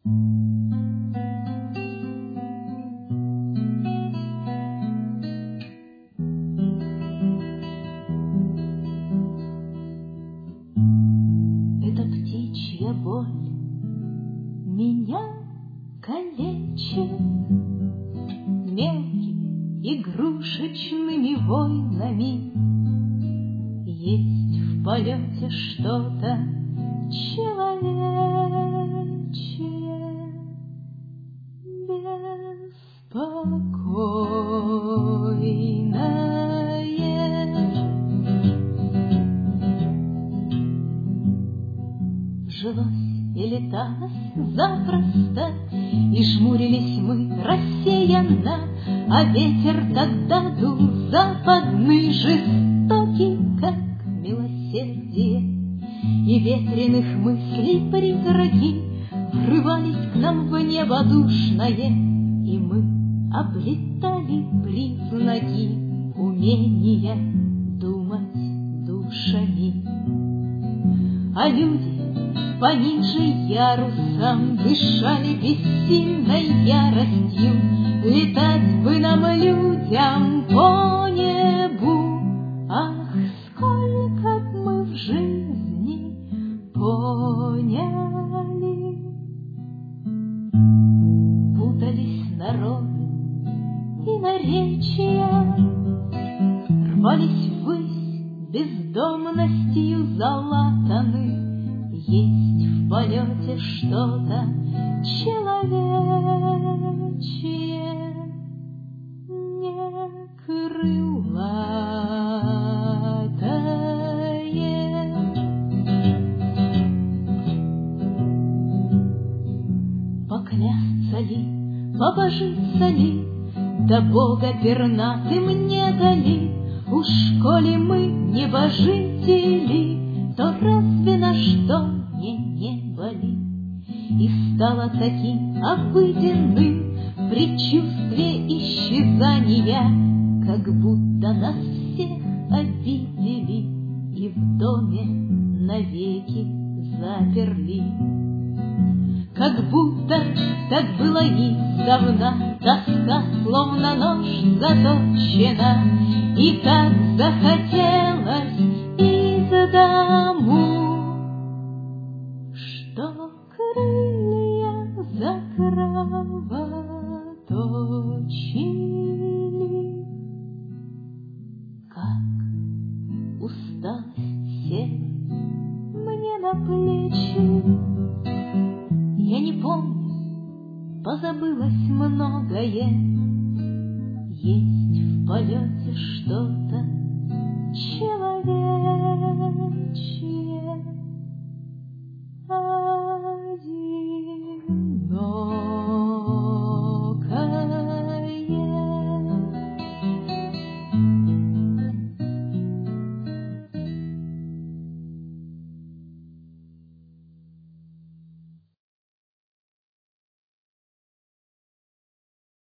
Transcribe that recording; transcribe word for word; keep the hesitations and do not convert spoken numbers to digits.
Эта птичья боль меня калечит мелкими игрушечными войнами. Есть в полете что-то человечье, беспокойное. Жилось и леталось запросто, и жмурились мы рассеянно, а ветер тогда дул западный, жестокий, как милосердие, и ветреных мыслей призраки врывались к нам в небо душное, и мы облетали признаки умения думать душами. А люди пониже ярусом дышали бессильной яростью. Летать бы нам, людям, по небу. Ах, сколько б мы в жизни поняли. Путались народы и наречия, рвались ввысь бездомностью залатаны. Есть в полете что-то человечье, не крылатое. Поклясться ли, побожиться ли, до Бога пернатым не дали. Уж коли мы небожители, то разве на что не небо ли? И стало таким обыденным предчувствие исчезания, как будто нас всех обидели и в доме навеки заперли. Как будто так было издавна, тоска словно нож заточена, и как захотелось из дому, что крылья закровоточили. Как усталость села мне на плечи, я не помню, позабылось многое. Есть в полете что-то человечье.